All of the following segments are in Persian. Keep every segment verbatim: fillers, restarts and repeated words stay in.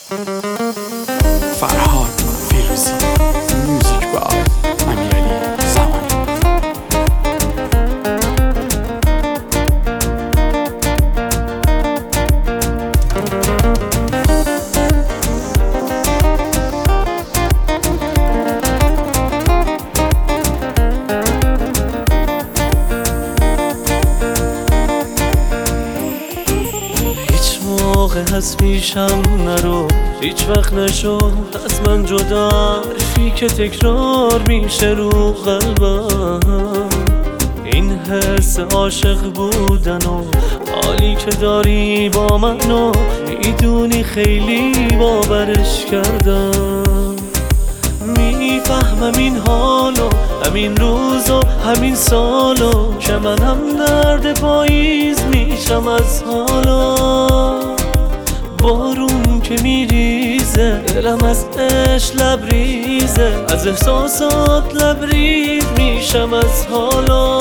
فرهاد فیروزی، موزیک بای امیرعلی زمانی. از پیشم نرو، هیچ وقت نشو از من جدا، حرفی که تکرار میشه رو قلبم. این حس عاشق بودن و حالی که داری با من و میدونی خیلی باورش کردم. میفهمم این حالو، همین روزو، همین سالو که من هم درد پاییز میشم از حالا. بارون که میریزه دلم از عشق لبریزه، از احساسات لبریز میشم از حالا.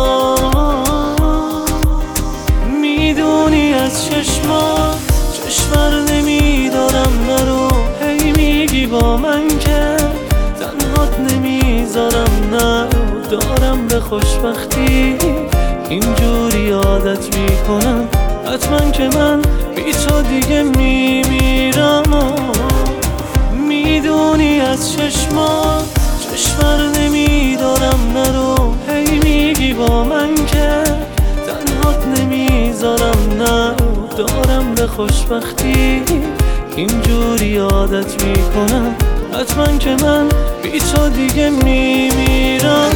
میدونی از چشمات چشمر نمیدارم نرو، هی میگی با من که تنهات نمیذارم نرو. دارم به خوشبختی اینجوری عادت میکنم، حتما که من بی تو دیگه میمیرم. و میدونی از چشمات چشمر نمیدارم نرو، هی میگی با من که تنهات نمیذارم نرو. دارم به خوشبختی اینجوری عادت میکنم، حتما که من بی تو دیگه میمیرم.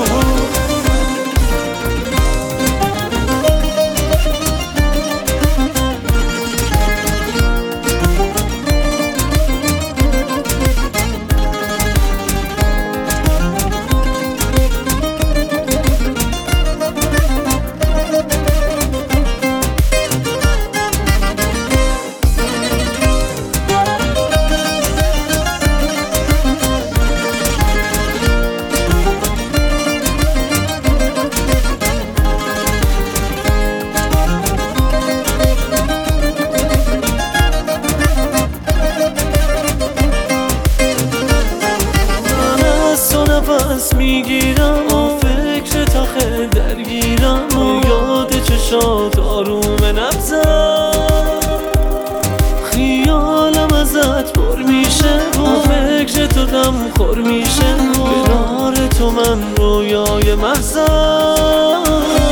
نفس میگیرم و فکر تاخه درگیرم و یاد چشات آروم نبزم. خیالم ازت پر میشه و فکر تو دم خور میشه، کنار تو من رویای محزم.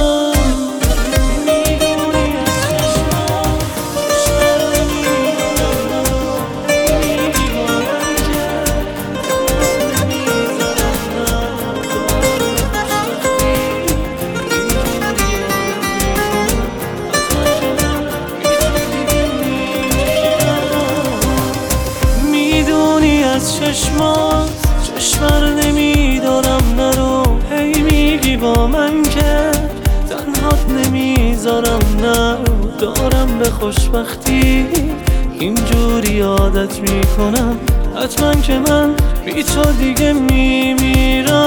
از چشمات چشمر نمیدارم نرو، هی میگی با من که تنهات نمیذارم نرو. دارم به خوشبختی اینجوری عادت میکنم، حتما که من بی تو دیگه میمیرم.